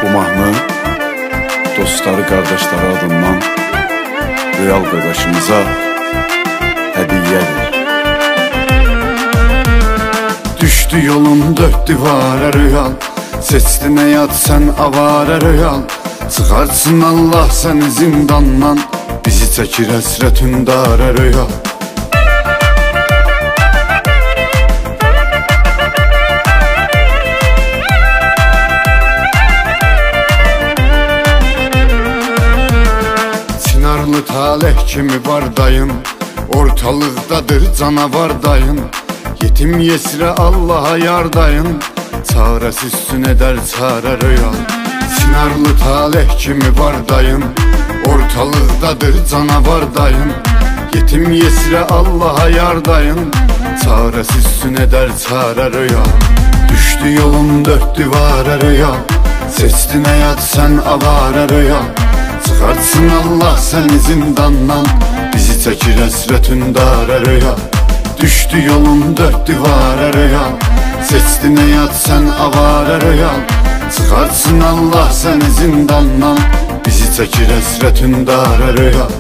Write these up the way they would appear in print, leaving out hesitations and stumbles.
Bu mahnı dostları, qardaşları adından real qardaşımıza hədiyyədir. Düşdü yolun dörd divara real, seçdin həyat sən avara real. Çıxarsın Allah səni zindandan, bizi çəkir həsrət hündara real. Çinarlı talih kimi var dayın, ortalıqdadır canavar dayın. Yetim yesirə Allaha yardayın, çarəsiz üstün edər çarə real. Çinarlı talih kimi var dayın, ortalıqdadır canavar dayın. Yetim yesirə Allaha yardayın, çarəsiz üstün edər çarə real. Düşdü yolun dörd divara real, seçdin həyat sən avara real. Çıxarsın Allah səni zindandan, bizi çəkir həsrət hündara real. Düşdü yolun dörd divara real, seçdin həyat sən avara real. Çıxarsın Allah səni zindandan, bizi çəkir həsrət hündara real.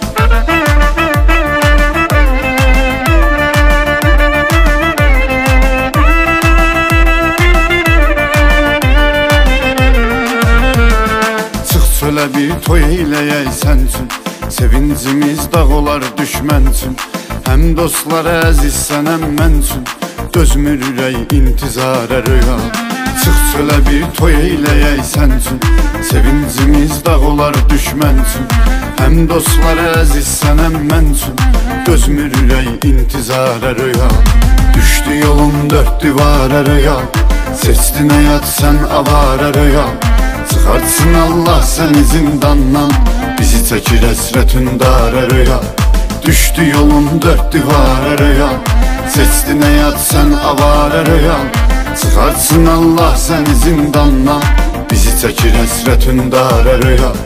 Çölə bir toy eyləyək sən üçün, sevincimiz dağ olar düşmən üçün. Həm dostlar əziz sənəm mən üçün, dözmür ürək intizara real. Çıx çölə bir toy eyləyək sən üçün, sevincimiz dağ olar düşmən üçün. Həm dostlar əziz sənəm mən üçün, dözmür ürək intizara real. Düşdü yolun dörd divara real, seçdin həyat sən avara real. Çıxarsın Allah səni zindandan, bizi çəkir həsrət hündara real. Düşdü yolun dörd divara real, seçdin həyat sən avara real. Çıxarsın Allah səni zindandan, bizi çəkir həsrət hündara real.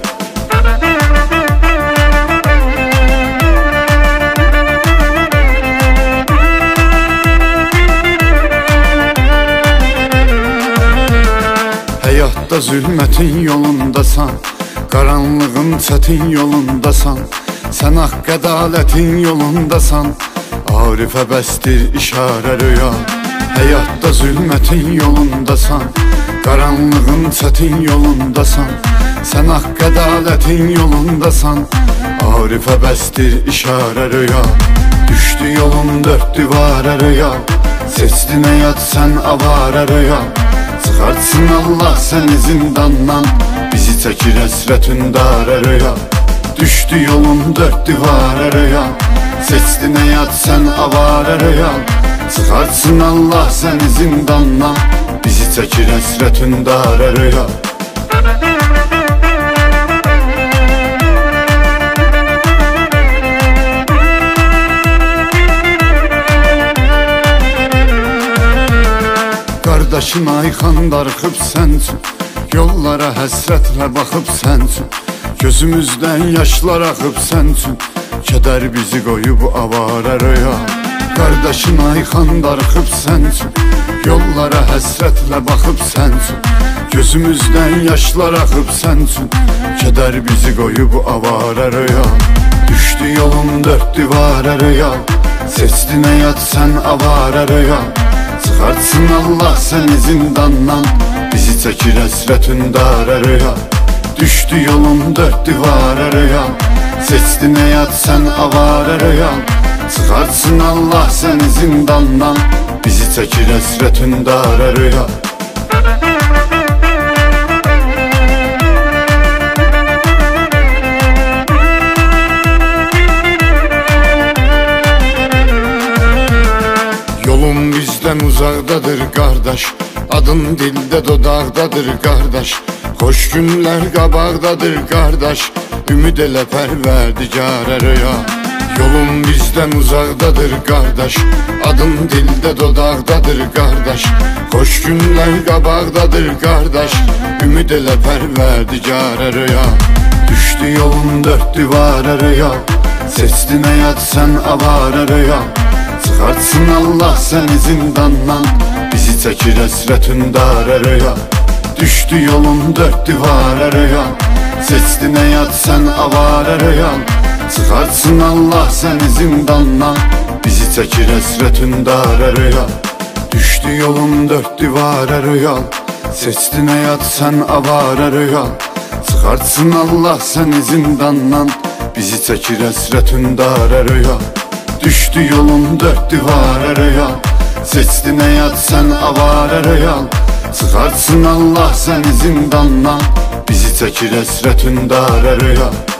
Həyatda zülmətin yolundasan, qaranlığın çətin yolundasan. Sən haqq ədalətin yolundasan, Arifə bəsdir işarə real. Həyatda zülmətin yolundasan, qaranlığın çətin yolundasan. Sən haqq ədalətin yolundasan, Arifə bəsdir işarə real. Düşdü yolun dörd divara real, seçdin həyat sən avara real. Çıxarsın Allah səni zindandan, bizi çəkir həsrət hündara real. Düşdü yolun dörd divara real, seçdin həyat sən avara real. Çıxarsın Allah səni zindandan, bizi çəkir həsrət hündara real. Qardaşın ayxan darıxıb sən üçün, yollara həsrətlə baxıb sən üçün. Gözümüzdən yaşlar axıb sən üçün, kədər bizi qoyub avara real. Qardaşın ayxan darıxıb sən üçün, yollara həsrətlə baxıb sən üçün. Gözümüzdən yaşlar axıb sən üçün, kədər bizi qoyub avara real. Düşdü yolun dörd divara real, seçdin həyat sən avara real. Çıxarsın Allah səni zindandan, bizi çəkir həsrət hündara real. Düşdü yolun dörd divara real, seçdin həyat sən avara real. Çıxarsın Allah səni zindandan, bizi çəkir həsrət hündara real. Yolun bizdən uzaqdadır qardaş, adın dildə dodaqdadır qardaş. Xoş günlər qabaqdadır qardaş, ümid elə pərverdigara real. Yolun bizdən uzaqdadır qardaş, adın dildə dodaqdadır qardaş. Xoş günlər qabaqdadır qardaş, ümid elə pərverdigara real. Düşdü yolun dörd divara real, seçdin həyat sən avara real. Çıxarsın Allah səni zindandan, bizi çəkir həsrət hündara real. Düşdü yolun dört divara rüyan. Seçdin həyat sən avara rüyan. Çıxartsın Allah səni zindandan, bizi çəkir həsrətin dara rüyan. Düşdü yolun dört divara rüyan. Seçdin həyat sən avara rüyan. Çıxartsın Allah səni zindandan, bizi çəkir həsrətin dara rüyan. Düşdü yolun dört divara rüyan. Seçdin həyat sən avara rüyan. Çıxartsın Allah səni zindandan, bizi çəkir həsrətin dara rüyan.